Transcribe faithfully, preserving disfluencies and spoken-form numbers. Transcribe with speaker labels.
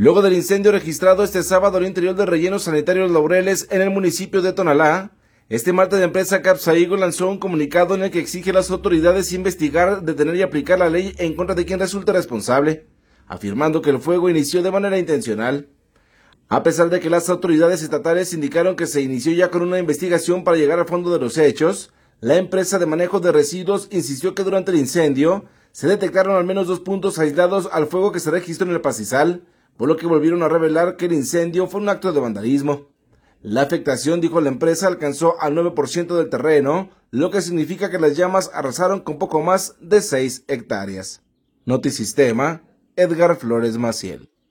Speaker 1: Luego del incendio registrado este sábado al interior del relleno sanitario Los Laureles en el municipio de Tonalá, este martes la empresa Capsaigo lanzó un comunicado en el que exige a las autoridades investigar, detener y aplicar la ley en contra de quien resulte responsable, afirmando que el fuego inició de manera intencional. A pesar de que las autoridades estatales indicaron que se inició ya con una investigación para llegar al fondo de los hechos, la empresa de manejo de residuos insistió que durante el incendio se detectaron al menos dos puntos aislados al fuego que se registró en el pastizal, por lo que volvieron a revelar que el incendio fue un acto de vandalismo. La afectación, dijo la empresa, alcanzó al nueve por ciento del terreno, lo que significa que las llamas arrasaron con poco más de seis hectáreas. Notisistema, Edgar Flores Maciel.